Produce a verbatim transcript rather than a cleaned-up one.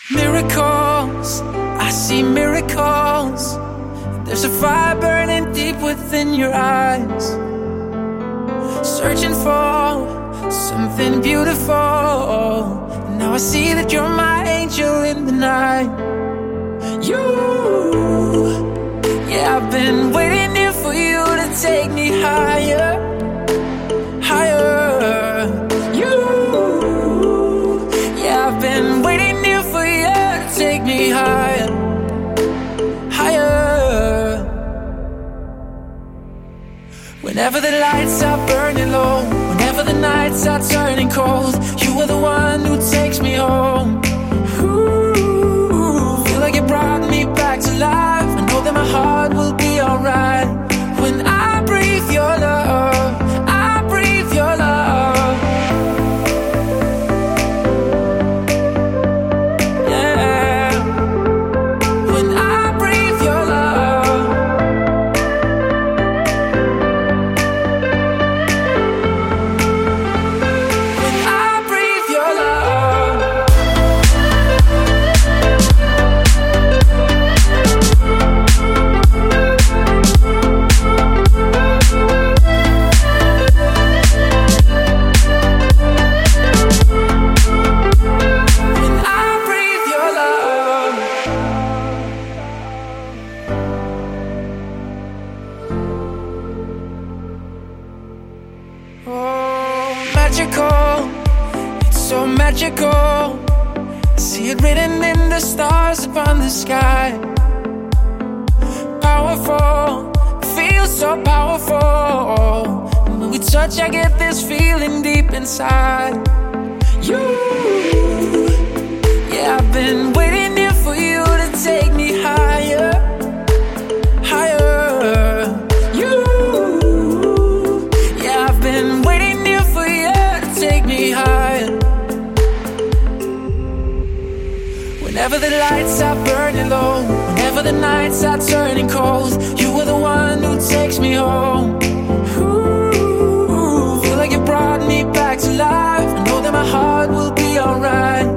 Miracles, I see miracles. There's a fire burning deep within your eyes, searching for something beautiful. Now I see that you're my angel in the night. You, yeah, I've been waiting here for you to take me higher, higher. You, yeah, I've been waiting here for you to take me higher, higher. Whenever the lights are burning low, whenever the nights are turning cold, you are the one who takes me home. Ooh, feel like you brought me back to life. I know that my heart will be alright when I breathe your love. I breathe your love. Yeah, when I breathe your love. When I breathe your love. When I breathe your love. Oh, magical, it's so magical. I see it written in the stars upon the sky. Powerful, feels so powerful. And when we touch, I get this feeling deep inside. You, yeah, I've been waiting here for you to take me higher, higher. You, yeah, I've been waiting here for you to take me higher. Whenever the lights are burning low, whenever the nights are turning cold, you are the one who takes me home. Ooh, feel like you brought me back to life. I know that my heart will be alright